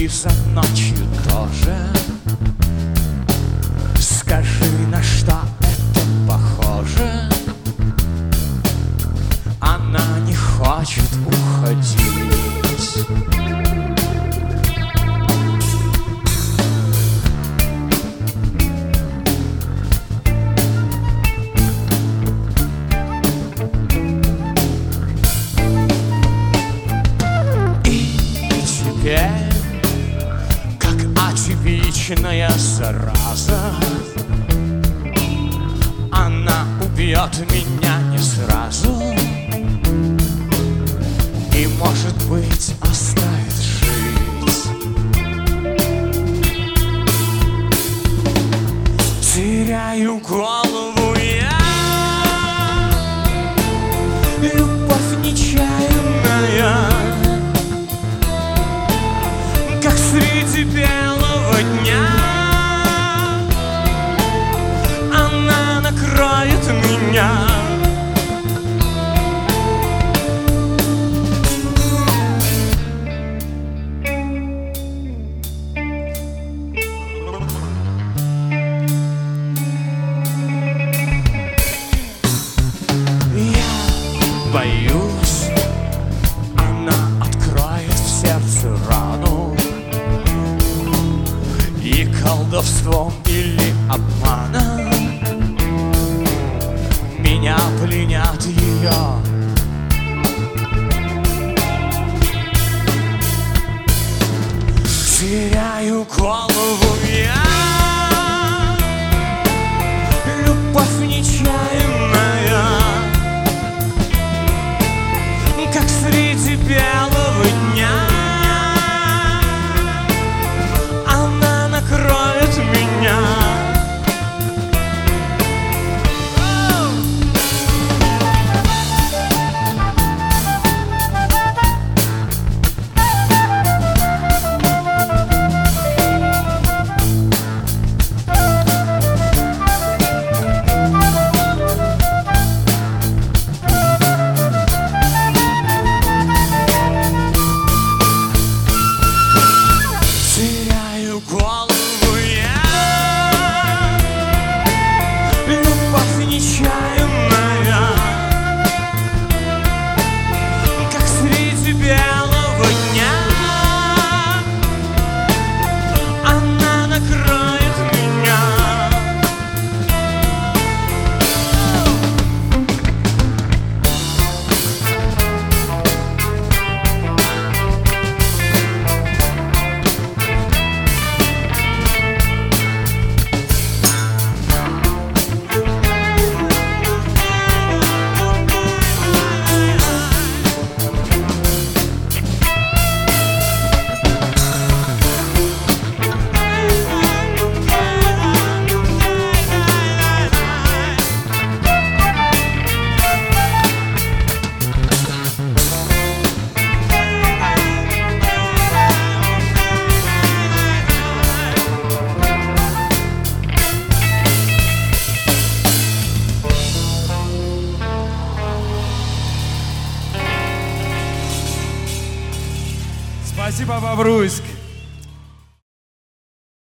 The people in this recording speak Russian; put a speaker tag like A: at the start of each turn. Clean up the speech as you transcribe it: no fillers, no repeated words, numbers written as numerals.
A: и за ночью тоже. Скажи, на что это похоже? Она не хочет уходить. Как атипичная зараза, она убьет меня не сразу и, может быть, оставит жить. Теряю голову я, любовь нечаянная, как среди белого дня. Она накроет меня. Я боюсь, она откроет в сердце рану, и колдовством или обманом меня пленят ее. Теряю голову я, любовь нечаянная, как среди белого дня. Она накроет меня. Теряю голову я, любовь нечаянная, как среди белого дня. Она накроет меня.
B: Спасибо, Бобруйск.